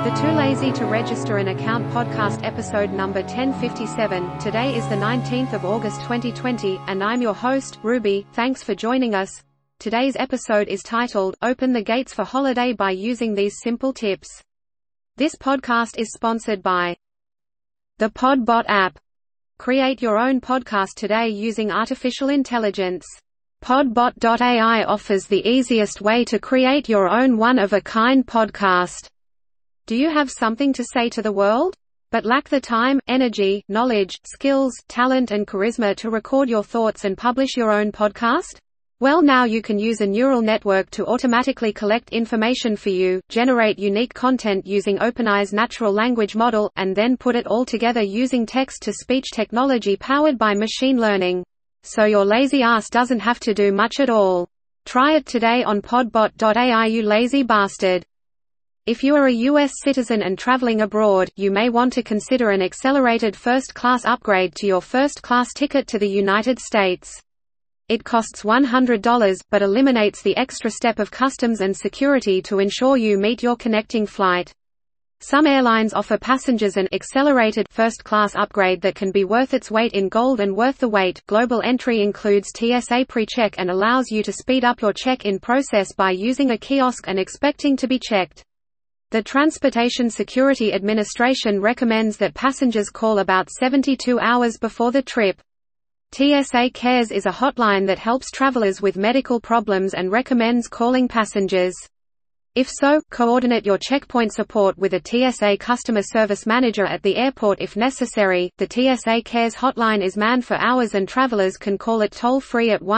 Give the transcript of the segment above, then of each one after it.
The Too Lazy to Register an Account podcast episode number 1057. Today is the 19th of August 2020, and I'm your host, Ruby. Thanks for joining us. Today's episode is titled, Open the Gates for Holiday by Using These Simple Tips. This podcast is sponsored by the Podbot app. Create your own podcast today using artificial intelligence. Podbot.ai offers the easiest way to create your own one-of-a-kind podcast. Do you have something to say to the world, but lack the time, energy, knowledge, skills, talent and charisma to record your thoughts and publish your own podcast? Well, now you can use a neural network to automatically collect information for you, generate unique content using OpenAI's natural language model, and then put it all together using text-to-speech technology powered by machine learning. So your lazy ass doesn't have to do much at all. Try it today on podbot.ai, you lazy bastard. If you are a U.S. citizen and traveling abroad, you may want to consider an accelerated first-class upgrade to your first-class ticket to the United States. It costs $100, but eliminates the extra step of customs and security to ensure you meet your connecting flight. Some airlines offer passengers an accelerated first-class upgrade that can be worth its weight in gold and worth the wait. Global entry includes TSA pre-check and allows you to speed up your check-in process by using a kiosk and expecting to be checked. The Transportation Security Administration recommends that passengers call about 72 hours before the trip. TSA Cares is a hotline that helps travelers with medical problems and recommends calling passengers. If so, coordinate your checkpoint support with a TSA customer service manager at the airport if necessary. The TSA Cares hotline is manned for hours and travelers can call it toll-free at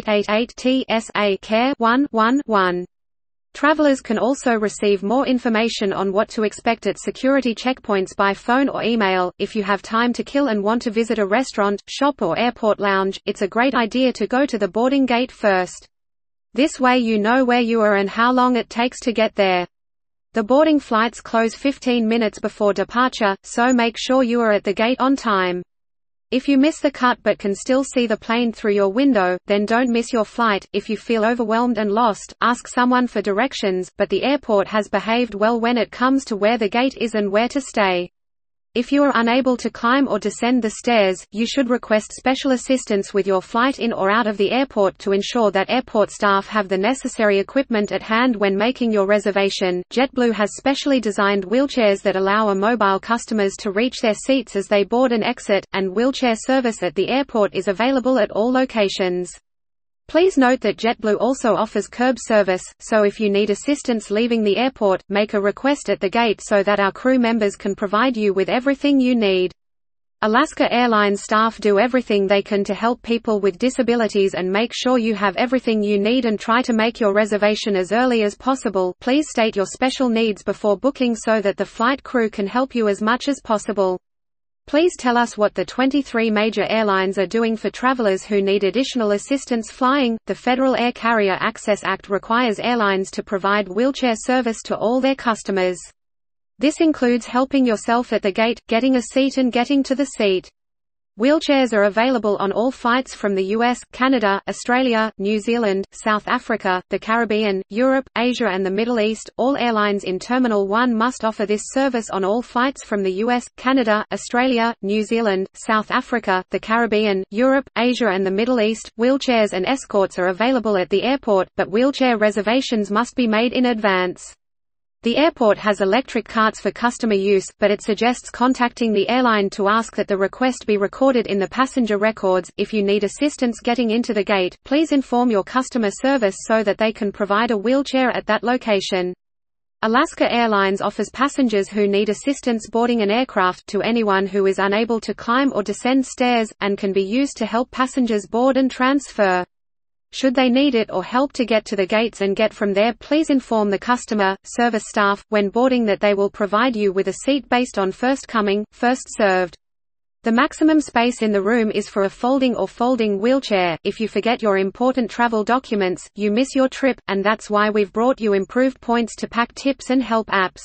1-888-TSA-CARE-111. Travelers can also receive more information on what to expect at security checkpoints by phone or email. If you have time to kill and want to visit a restaurant, shop or airport lounge, it's a great idea to go to the boarding gate first. This way you know where you are and how long it takes to get there. The boarding flights close 15 minutes before departure, so make sure you are at the gate on time. If you miss the cut but can still see the plane through your window, then don't miss your flight. If you feel overwhelmed and lost, ask someone for directions, but the airport has behaved well when it comes to where the gate is and where to stay. If you are unable to climb or descend the stairs, you should request special assistance with your flight in or out of the airport to ensure that airport staff have the necessary equipment at hand when making your reservation. JetBlue has specially designed wheelchairs that allow mobile customers to reach their seats as they board and exit, and wheelchair service at the airport is available at all locations. Please note that JetBlue also offers curb service, so if you need assistance leaving the airport, make a request at the gate so that our crew members can provide you with everything you need. Alaska Airlines staff do everything they can to help people with disabilities and make sure you have everything you need and try to make your reservation as early as possible. Please state your special needs before booking so that the flight crew can help you as much as possible. Please tell us what the 23 major airlines are doing for travelers who need additional assistance flying. The Federal Air Carrier Access Act requires airlines to provide wheelchair service to all their customers. This includes helping yourself at the gate, getting a seat and getting to the seat. Wheelchairs are available on all flights from the US, Canada, Australia, New Zealand, South Africa, the Caribbean, Europe, Asia and the Middle East. All airlines in Terminal 1 must offer this service on all flights from the US, Canada, Australia, New Zealand, South Africa, the Caribbean, Europe, Asia and the Middle East. Wheelchairs and escorts are available at the airport, but wheelchair reservations must be made in advance. The airport has electric carts for customer use, but it suggests contacting the airline to ask that the request be recorded in the passenger records. If you need assistance getting into the gate, please inform your customer service so that they can provide a wheelchair at that location. Alaska Airlines offers passengers who need assistance boarding an aircraft to anyone who is unable to climb or descend stairs, and can be used to help passengers board and transfer. Should they need it or help to get to the gates and get from there, please inform the customer service staff when boarding that they will provide you with a seat based on first coming, first served. The maximum space in the room is for a folding or folding wheelchair. If you forget your important travel documents, you miss your trip, and that's why we've brought you improved points to pack tips and help apps.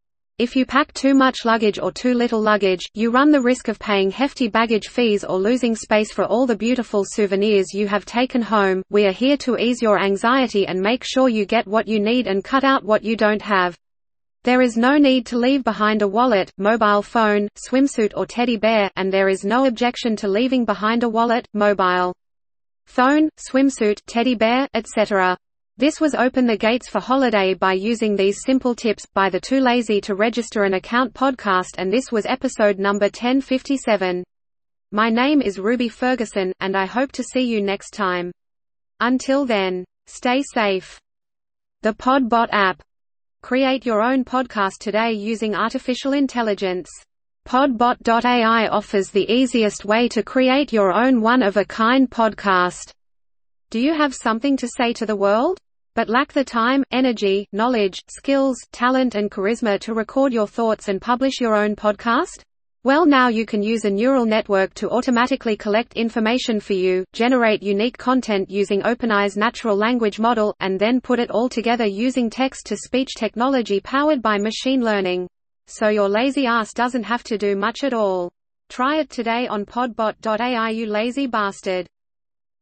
If you pack too much luggage or too little luggage, you run the risk of paying hefty baggage fees or losing space for all the beautiful souvenirs you have taken home. We are here to ease your anxiety and make sure you get what you need and cut out what you don't have. There is no need to leave behind a wallet, mobile phone, swimsuit or teddy bear, and there is no objection to leaving behind a wallet, mobile phone, swimsuit, teddy bear, etc. This was Open the Gates for Holiday by using these simple tips, by the Too Lazy to Register an Account podcast, and this was episode number 1057. My name is Ruby Ferguson, and I hope to see you next time. Until then, stay safe. The Podbot app. Create your own podcast today using artificial intelligence. Podbot.ai offers the easiest way to create your own one-of-a-kind podcast. Do you have something to say to the world, but lack the time, energy, knowledge, skills, talent and charisma to record your thoughts and publish your own podcast? Well, now you can use a neural network to automatically collect information for you, generate unique content using OpenAI's natural language model, and then put it all together using text-to-speech technology powered by machine learning. So your lazy ass doesn't have to do much at all. Try it today on podbot.ai, you lazy bastard.